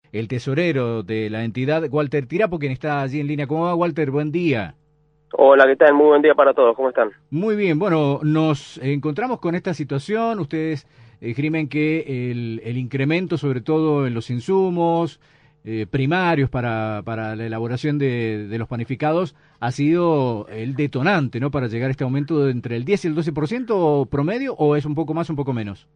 el tesorero de la entidad, Walter Tirapo, quien está allí en línea. ¿Cómo va, Walter? Buen día. Hola, ¿qué tal? Muy buen día para todos. ¿Cómo están? Muy bien, bueno, nos encontramos con esta situación. Ustedes esgrimen que el incremento, sobre todo en los insumos primarios para la elaboración de los panificados, ha sido el detonante, ¿no? Para llegar a este aumento de entre el 10 y el 12% promedio, ¿o es un poco más, un poco menos?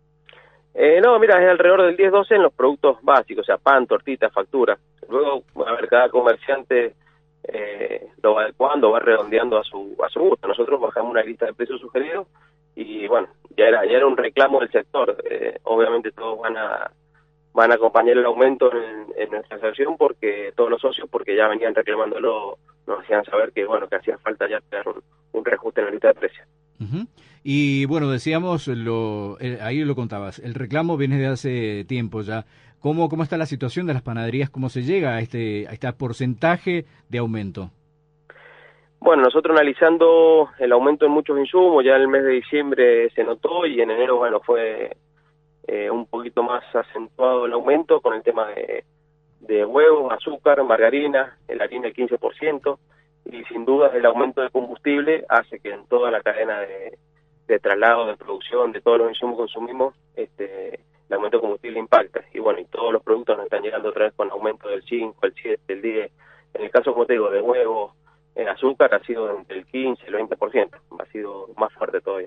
No, mira, es alrededor del 10-12 en los productos básicos, o sea, pan, tortita, factura. Luego, a ver, cada comerciante lo va adecuando, va redondeando a su gusto. Nosotros bajamos una lista de precios sugeridos y, bueno, ya era un reclamo del sector. Obviamente todos van a acompañar el aumento en nuestra asociación, porque todos los socios, porque ya venían reclamándolo, nos hacían saber que, bueno, que hacía falta ya tener un reajuste en la lista de precios. Ujú. Y bueno, decíamos, ahí lo contabas, el reclamo viene de hace tiempo ya. ¿Cómo está la situación de las panaderías? ¿Cómo se llega a este porcentaje de aumento? Bueno, nosotros analizando el aumento en muchos insumos, ya en el mes de diciembre se notó y en enero, bueno, fue un poquito más acentuado el aumento con el tema de huevos, azúcar, margarina, la harina el 15%, y sin duda el aumento de combustible hace que en toda la cadena de traslado, de producción, de todos los insumos que consumimos, el aumento de combustible impacta. Y bueno, y todos los productos nos están llegando otra vez con aumento del 5, el 7, el 10. En el caso, como te digo, de huevos, el azúcar ha sido entre el 15 y el 20%, ha sido más fuerte todavía.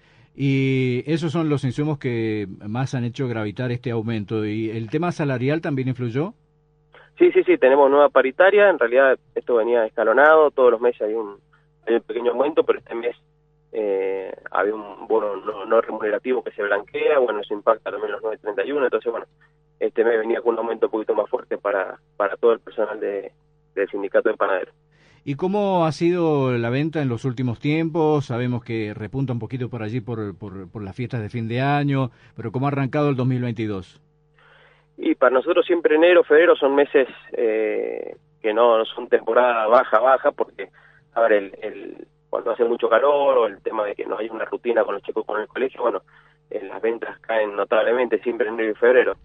Y esos son los insumos que más han hecho gravitar este aumento. ¿Y el tema salarial también influyó? Sí, sí, sí, tenemos nueva paritaria. En realidad esto venía escalonado, todos los meses hay un pequeño aumento, pero este mes había un bono no remunerativo que se blanquea. Bueno, eso impacta también los 9.31. Entonces, bueno, este mes venía con un aumento un poquito más fuerte para todo el personal del sindicato de panaderos. ¿Y cómo ha sido la venta en los últimos tiempos? Sabemos que repunta un poquito por allí por las fiestas de fin de año, pero ¿cómo ha arrancado el 2022? Y para nosotros siempre enero, febrero son meses que no son temporada baja, porque, a ver, cuando hace mucho calor o el tema de que no hay una rutina con los chicos con el colegio, bueno, las ventas caen notablemente siempre en enero y febrero.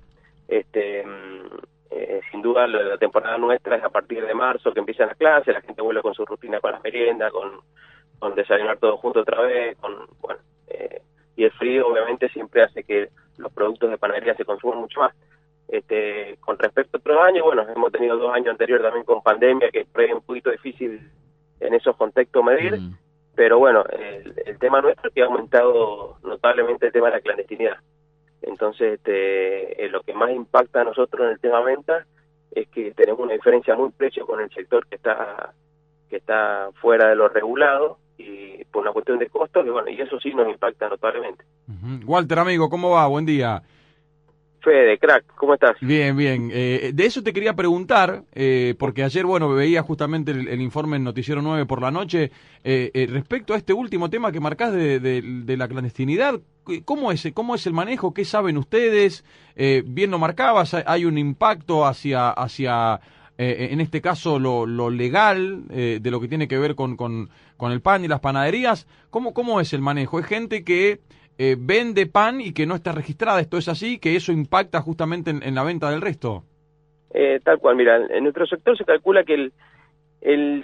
Sin duda la temporada nuestra es a partir de marzo, que empiezan las clases, la gente vuelve con su rutina, con las meriendas, con desayunar todo junto otra vez, bueno, y el frío obviamente siempre hace que los productos de panadería se consuman mucho más. Con respecto a otros años, bueno, hemos tenido 2 años anteriores también con pandemia, que fue un poquito difícil en esos contextos medir, Mm. pero bueno, el tema nuestro es que ha aumentado notablemente el tema de la clandestinidad. Entonces, lo que más impacta a nosotros en el tema venta es que tenemos una diferencia muy precio con el sector que está fuera de lo regulado, y por una cuestión de costos, y bueno, y eso sí nos impacta notablemente. Ujú. Walter, amigo, ¿cómo va? Buen día. Fede, crack, ¿cómo estás? Bien, bien. De eso te quería preguntar, porque ayer, bueno, veía justamente el informe en Noticiero 9 por la noche, respecto a este último tema que marcás de la clandestinidad. ¿Cómo es el manejo? ¿Qué saben ustedes? Bien lo marcabas, hay un impacto hacia en este caso, lo legal, de lo que tiene que ver con el pan y las panaderías. ¿Cómo es el manejo? ¿Es gente que vende pan y que no está registrada? ¿Esto es así? ¿Que eso impacta justamente en la venta del resto? Tal cual, mira, en nuestro sector se calcula que el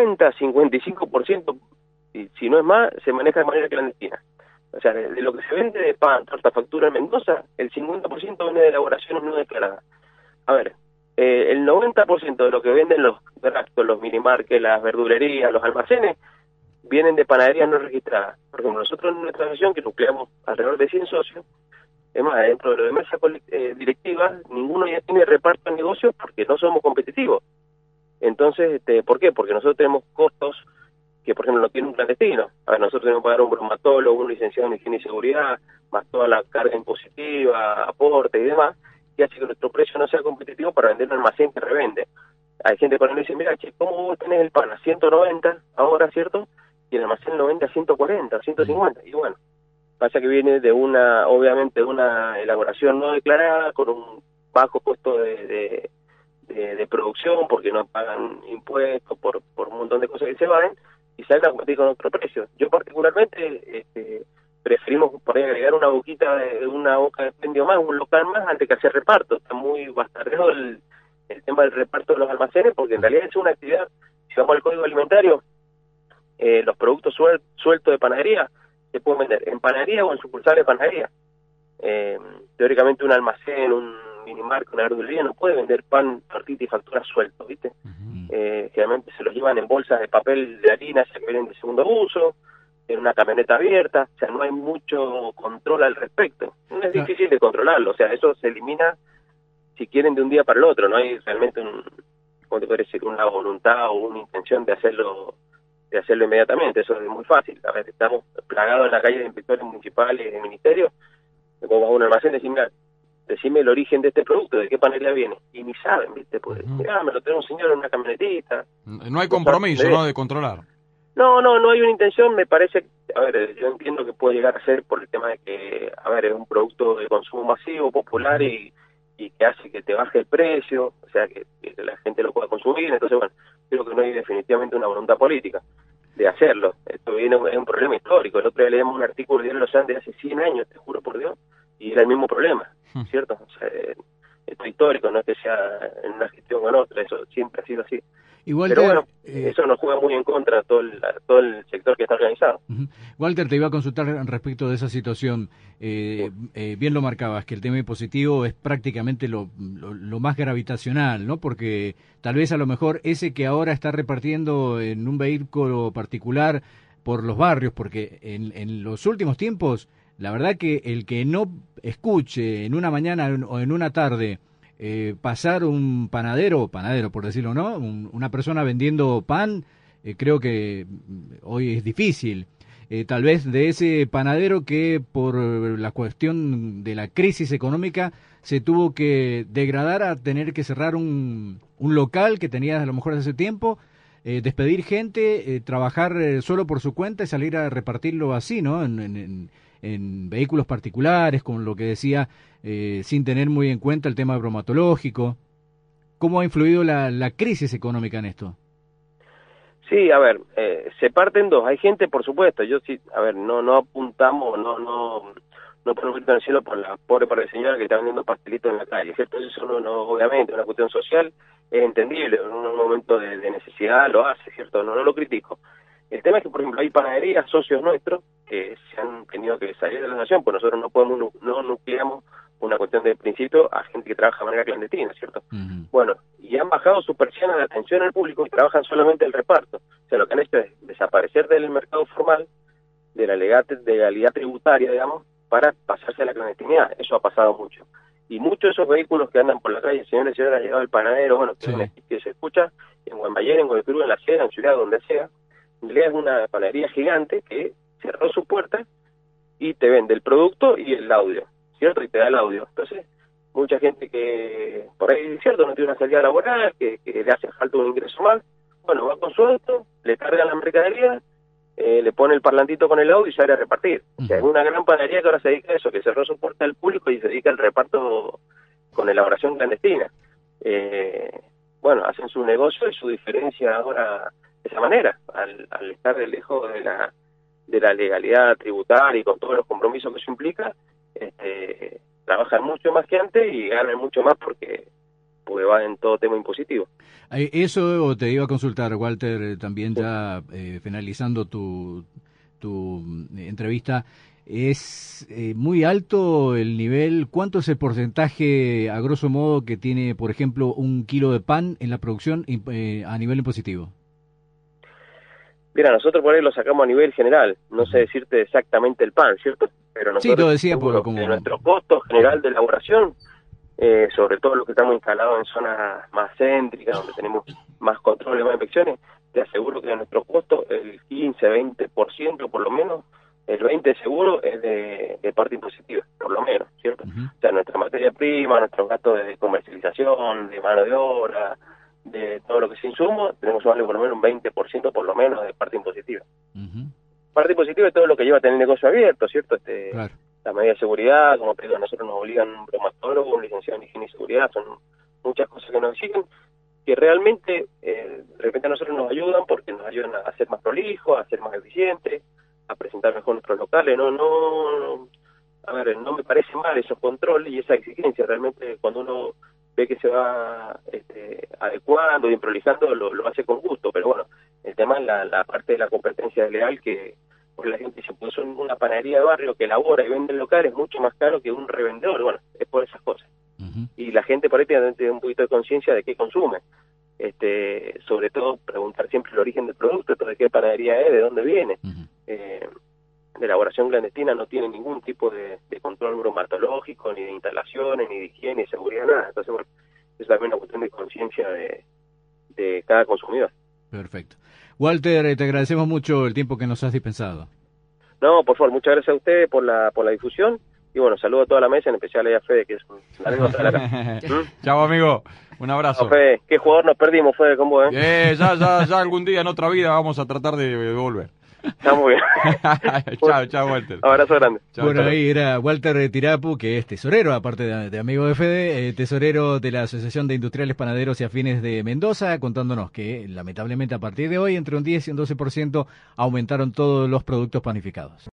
50-55%, y si no es más, se maneja de manera clandestina. O sea, de lo que se vende de pan, torta, factura en Mendoza, el 50% viene de elaboraciones no declaradas. A ver, el 90% de lo que venden los drugstores, los minimarkets, las verdulerías, los almacenes, vienen de panaderías no registradas. Por ejemplo, nosotros en nuestra asociación, que nucleamos alrededor de 100 socios, es más, dentro de la mesa directiva, ninguno ya tiene reparto en negocios porque no somos competitivos. Entonces, ¿por qué? Porque nosotros tenemos costos que, por ejemplo, no tiene un clandestino. A ver, nosotros tenemos que pagar un bromatólogo, un licenciado en higiene y seguridad, más toda la carga impositiva, aporte y demás, que hace que nuestro precio no sea competitivo para vender un almacén que revende. Hay gente cuando me dice, mira, che, ¿cómo vos tenés el pan a 190 ahora, cierto? Y el almacén lo vende a 140, 150. Y bueno, pasa que viene obviamente, de una elaboración no declarada, con un bajo costo de producción, porque no pagan impuestos por un montón de cosas que se van, y salen a competir con otro precio. Yo particularmente preferimos por ahí agregar una boquita de una boca de expendio más, un local más, antes que hacer reparto. Está muy bastardeado el tema del reparto de los almacenes, porque en realidad es una actividad, si vamos al código alimentario, los productos sueltos de panadería se pueden vender en panadería o en sucursales de panadería. Teóricamente un almacén, un minimarket, una verdulería no puede vender pan, tortita y facturas sueltos, ¿viste? Generalmente se los llevan en bolsas de papel de harina, ya que vienen de segundo uso, en una camioneta abierta, o sea, no hay mucho control al respecto. No es difícil de controlarlo, o sea, eso se elimina, si quieren, de un día para el otro. No hay realmente ¿cómo te puedo decir?, una voluntad o una intención de hacerlo inmediatamente. Eso es muy fácil. A ver, estamos plagados en la calle de inspectores municipales y de ministerios. Como vas a un almacén, decime el origen de este producto, de qué panadería viene. Y ni saben, ¿viste? Pues, mirá, me lo trae un señor en una camionetita. No hay compromiso, ¿no?, de controlar. No hay una intención. Me parece, a ver, yo entiendo que puede llegar a ser por el tema de que, a ver, es un producto de consumo masivo, popular, y que hace que te baje el precio, o sea, que la gente lo pueda consumir. Entonces, bueno, creo que no hay definitivamente una voluntad política de hacerlo. Esto es un problema histórico. El otro día leíamos un artículo de Diario Los Andes de hace 100 años, te juro por Dios, y era el mismo problema, ¿cierto? O sea, esto es histórico, no es que sea en una gestión o en otra, eso siempre ha sido así. Walter, pero bueno, eso nos juega muy en contra a todo el sector que está organizado. Walter, te iba a consultar respecto de esa situación. Bien lo marcabas, que el tema impositivo es prácticamente lo más gravitacional, ¿no? Porque tal vez a lo mejor ese que ahora está repartiendo en un vehículo particular por los barrios, porque en los últimos tiempos, la verdad que el que no escuche en una mañana o en una tarde pasar un panadero por decirlo, ¿no? Una persona vendiendo pan, creo que hoy es difícil. Tal vez de ese panadero que por la cuestión de la crisis económica se tuvo que degradar a tener que cerrar un local que tenía a lo mejor hace tiempo, despedir gente, trabajar solo por su cuenta y salir a repartirlo así, ¿no? En vehículos particulares, con lo que decía, sin tener muy en cuenta el tema bromatológico. ¿Cómo ha influido la crisis económica en esto? Sí, a ver, se parte en dos. Hay gente, por supuesto, yo sí, a ver, no apuntamos, no ponemos grito en el cielo por la pobre señora que está vendiendo pastelitos en la calle, ¿cierto? Eso no, obviamente, una cuestión social es entendible, en un momento de necesidad lo hace, ¿cierto? No lo critico. El tema es que, por ejemplo, hay panaderías, socios nuestros, que se han tenido que salir de la nación, pues nosotros no nucleamos una cuestión de principio a gente que trabaja de manera clandestina, ¿cierto? Bueno, y han bajado su persiana de atención al público y trabajan solamente el reparto. O sea, lo que han hecho es desaparecer del mercado formal, de la legalidad tributaria, digamos, para pasarse a la clandestinidad. Eso ha pasado mucho. Y muchos de esos vehículos que andan por la calle, señores y señoras, ha llegado el panadero, bueno, que se escucha en Guaymallén, en Guaypirú, en La Sierra, en Ciudad, donde sea. En realidad es una panadería gigante que cerró su puerta y te vende el producto y el audio, ¿cierto? Y te da el audio. Entonces, mucha gente que por ahí, ¿cierto?, no tiene una salida laboral, que le hace falta un ingreso más, bueno, va con su auto, le carga la mercadería, le pone el parlantito con el audio y sale a repartir. O sea, es una gran panadería que ahora se dedica a eso, que cerró su puerta al público y se dedica al reparto con elaboración clandestina. Bueno, hacen su negocio y su diferencia ahora de esa manera, al estar lejos de la legalidad tributaria y con todos los compromisos que eso implica, trabajan mucho más que antes y ganan mucho más porque va en todo tema impositivo. Eso te iba a consultar, Walter, también ya finalizando tu entrevista. ¿Es muy alto el nivel? ¿Cuánto es el porcentaje, a grosso modo, que tiene, por ejemplo, un kilo de pan en la producción a nivel impositivo? Mira, nosotros por ahí lo sacamos a nivel general, no sé decirte exactamente el pan, ¿cierto? Pero nosotros, sí, lo decía como nuestro costo general de elaboración, sobre todo los que estamos instalados en zonas más céntricas, donde tenemos más controles, más inspecciones, te aseguro que de nuestro costo el 15-20% por lo menos, el 20% seguro es de parte impositiva, por lo menos, ¿cierto? O sea, nuestra materia prima, nuestros gastos de comercialización, de mano de obra, de todo lo que es insumo, tenemos que darle por lo menos un 20% por lo menos de parte impositiva. Parte impositiva es todo lo que lleva a tener negocio abierto, ¿cierto? Claro. La medida de seguridad, como te digo, a nosotros nos obligan un bromatólogo, un licenciado en higiene y seguridad, son muchas cosas que nos exigen, que realmente de repente a nosotros nos ayudan porque nos ayudan a ser más prolijos, a ser más eficientes, a presentar mejor nuestros locales. A ver, no me parece mal esos controles y esa exigencia. Realmente cuando uno ve que se va adecuando y prolijando, lo hace con gusto. Pero bueno, el tema es la parte de la competencia desleal, que porque la gente dice, pues son una panadería de barrio que elabora y vende en local, es mucho más caro que un revendedor. Bueno, es por esas cosas. Y la gente por ahí tiene que tener un poquito de conciencia de qué consume. Sobre todo preguntar siempre el origen del producto, de qué panadería es, de dónde viene. De elaboración clandestina no tiene ningún tipo de control bromatológico, ni de instalaciones, ni de higiene, ni de seguridad, nada. Entonces, bueno, es también una cuestión de conciencia de cada consumidor. Perfecto. Walter, te agradecemos mucho el tiempo que nos has dispensado. No, por favor, muchas gracias a usted por la difusión. Y bueno, saludo a toda la mesa, en especial a Fede, que es un anécdota de la casa. Chao, amigo. Un abrazo. No, Fede, ¿qué jugador nos perdimos, Fede, con vos, ya algún día en otra vida vamos a tratar de volver. Está muy bien. Chao, Walter. Abrazo grande. Bueno, ahí era Walter Tirapu, que es tesorero, aparte de amigo de Fede, tesorero de la Asociación de Industriales Panaderos y Afines de Mendoza, contándonos que lamentablemente a partir de hoy entre un 10 y un 12% aumentaron todos los productos panificados.